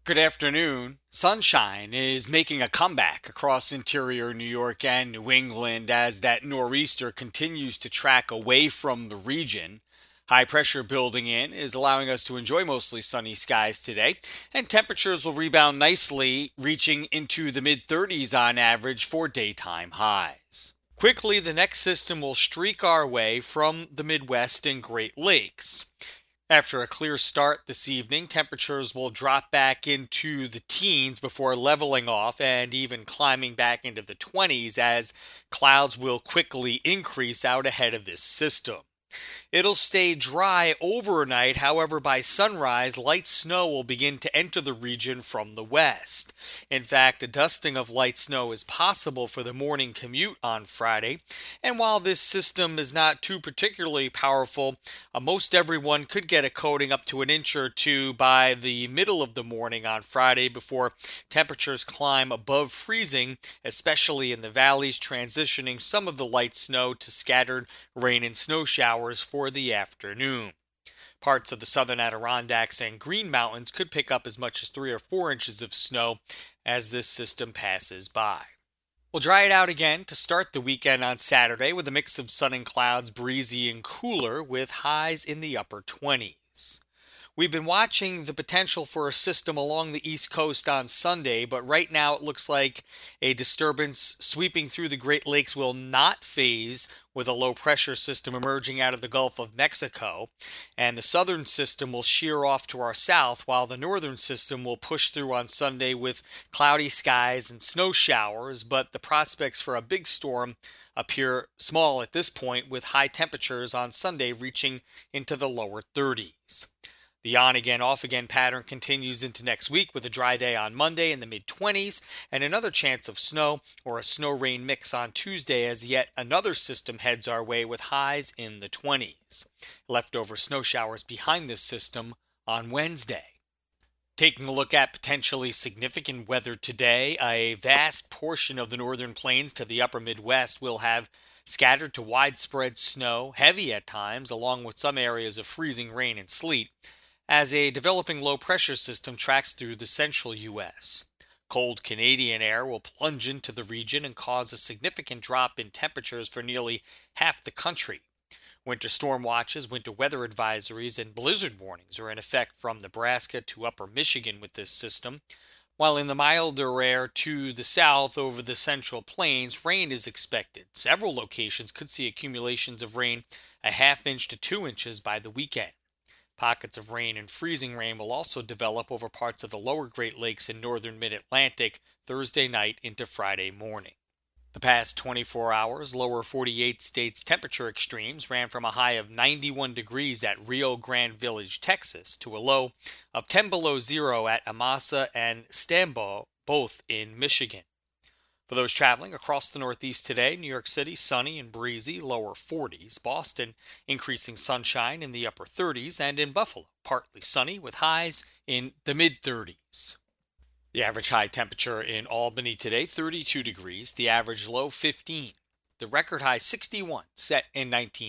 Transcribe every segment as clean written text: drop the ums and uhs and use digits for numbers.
Good afternoon. Sunshine is making a comeback across interior New York and New England as that nor'easter continues to track away from the region. High pressure building in is allowing us to enjoy mostly sunny skies today, and temperatures will rebound nicely, reaching into the mid 30s on average for daytime highs. Quickly, the next system will streak our way from the Midwest and Great Lakes. After a clear start this evening, temperatures will drop back into the teens before leveling off and even climbing back into the 20s as clouds will quickly increase out ahead of this system. It'll stay dry overnight, however, by sunrise, light snow will begin to enter the region from the west. In fact, a dusting of light snow is possible for the morning commute on Friday, and while this system is not too particularly powerful, most everyone could get a coating up to an inch or two by the middle of the morning on Friday before temperatures climb above freezing, especially in the valleys, transitioning some of the light snow to scattered rain and snow showers for the afternoon. Parts of the southern Adirondacks and Green Mountains could pick up as much as 3 or 4 inches of snow as this system passes by. We'll dry it out again to start the weekend on Saturday with a mix of sun and clouds, breezy and cooler with highs in the upper 20s. We've been watching the potential for a system along the East Coast on Sunday, but right now it looks like a disturbance sweeping through the Great Lakes will not phase with a low pressure system emerging out of the Gulf of Mexico, and the southern system will shear off to our south while the northern system will push through on Sunday with cloudy skies and snow showers, but the prospects for a big storm appear small at this point with high temperatures on Sunday reaching into the lower 30s. The on again, off again pattern continues into next week with a dry day on Monday in the mid 20s and another chance of snow or a snow rain mix on Tuesday as yet another system heads our way with highs in the 20s. Leftover snow showers behind this system on Wednesday. Taking a look at potentially significant weather today, a vast portion of the northern plains to the upper Midwest will have scattered to widespread snow, heavy at times, along with some areas of freezing rain and sleet, as a developing low pressure system tracks through the central U.S. Cold Canadian air will plunge into the region and cause a significant drop in temperatures for nearly half the country. Winter storm watches, winter weather advisories, and blizzard warnings are in effect from Nebraska to upper Michigan with this system, while in the milder air to the south over the central plains, rain is expected. Several locations could see accumulations of rain a half inch to 2 inches by the weekend. Pockets of rain and freezing rain will also develop over parts of the lower Great Lakes and northern mid-Atlantic Thursday night into Friday morning. The past 24 hours, lower 48 states temperature extremes ran from a high of 91 degrees at Rio Grande Village, Texas, to a low of 10 below zero at Amasa and Stambaugh, both in Michigan. For those traveling across the Northeast today, New York City sunny and breezy, lower 40s. Boston increasing sunshine in the upper 30s, and in Buffalo partly sunny with highs in the mid 30s. The average high temperature in Albany today 32 degrees, the average low 15. The record high 61 set in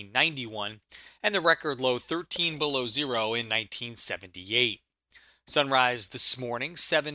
1991 and the record low 13 below zero in 1978. Sunrise this morning,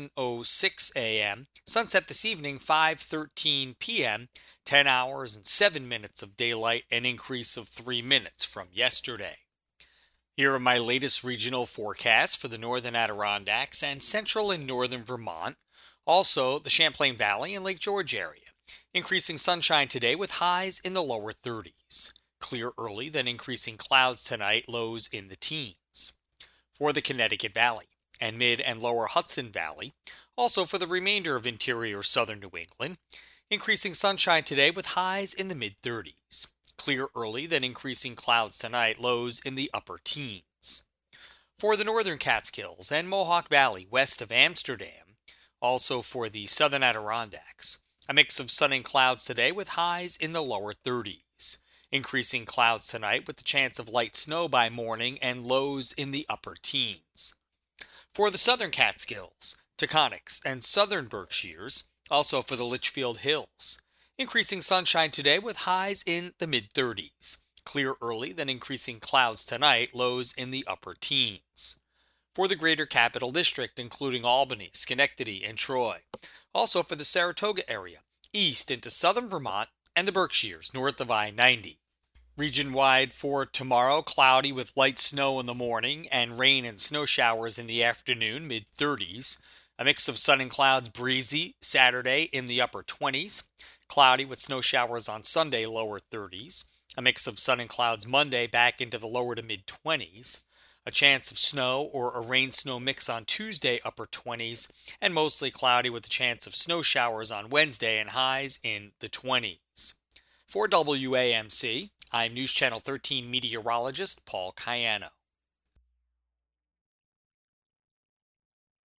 7:06 a.m. Sunset this evening, 5:13 p.m. 10 hours and 7 minutes of daylight, an increase of 3 minutes from yesterday. Here are my latest regional forecasts for the northern Adirondacks and central and northern Vermont, also the Champlain Valley and Lake George area. Increasing sunshine today with highs in the lower 30s. Clear early, then increasing clouds tonight, lows in the teens. For the Connecticut Valley and mid and lower Hudson Valley, also for the remainder of interior southern New England, increasing sunshine today with highs in the mid-30s. Clear early, then increasing clouds tonight, lows in the upper teens. For the northern Catskills and Mohawk Valley west of Amsterdam, also for the southern Adirondacks, a mix of sun and clouds today with highs in the lower 30s. Increasing clouds tonight with the chance of light snow by morning and lows in the upper teens. For the southern Catskills, Taconics, and southern Berkshires, also for the Litchfield Hills. Increasing sunshine today with highs in the mid-30s. Clear early, then increasing clouds tonight, lows in the upper teens. for the greater capital district, including Albany, Schenectady, and Troy. Also for the Saratoga area, east into southern Vermont, and the Berkshires, north of I-90. Region-wide for tomorrow, cloudy with light snow in the morning and rain and snow showers in the afternoon, mid-30s. A mix of sun and clouds, breezy, Saturday in the upper 20s. Cloudy with snow showers on Sunday, lower 30s. A mix of sun and clouds Monday, back into the lower to mid-20s. A chance of snow or a rain-snow mix on Tuesday, upper 20s. And mostly cloudy with a chance of snow showers on Wednesday and highs in the 20s. For WAMC, I'm News Channel 13 meteorologist Paul Cayano.